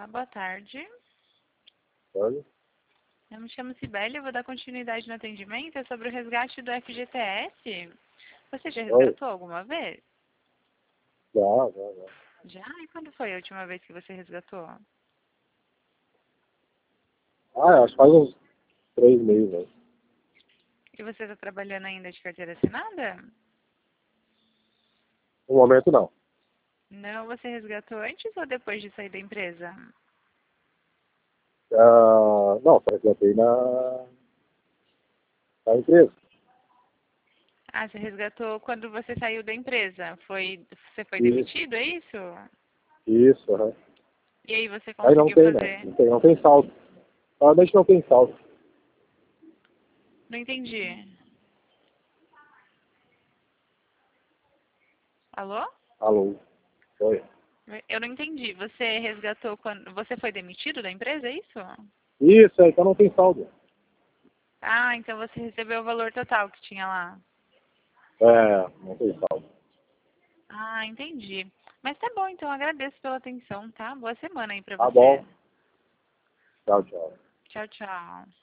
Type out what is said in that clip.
Olá, boa tarde. Olha. Eu me chamo Cibele, eu vou dar continuidade no atendimento. É sobre o resgate do FGTS. Você já Oi. resgatou alguma vez? Já. Já? E quando foi a última vez que você resgatou? Acho que faz uns 3 meses, né? E você está trabalhando ainda de carteira assinada? No momento, não. Não, você resgatou antes ou depois de sair da empresa? Não, só resgatei na empresa. Ah, você resgatou quando você saiu da empresa. Você foi Isso, demitido, é isso? isso, aham. E aí você Aí não conseguiu tem, né? fazer? Não tem saldo. Normalmente não tem saldo. Não entendi. Alô? Alô? Oi. Eu não entendi. Você resgatou quando você foi demitido da empresa, é isso? Isso, então não tem saldo. Ah, então você recebeu o valor total que tinha lá. Não tem saldo. Ah, entendi. Mas tá bom, então agradeço pela atenção, tá? Boa semana aí pra Tá você. bom. Tchau. Tchau, tchau.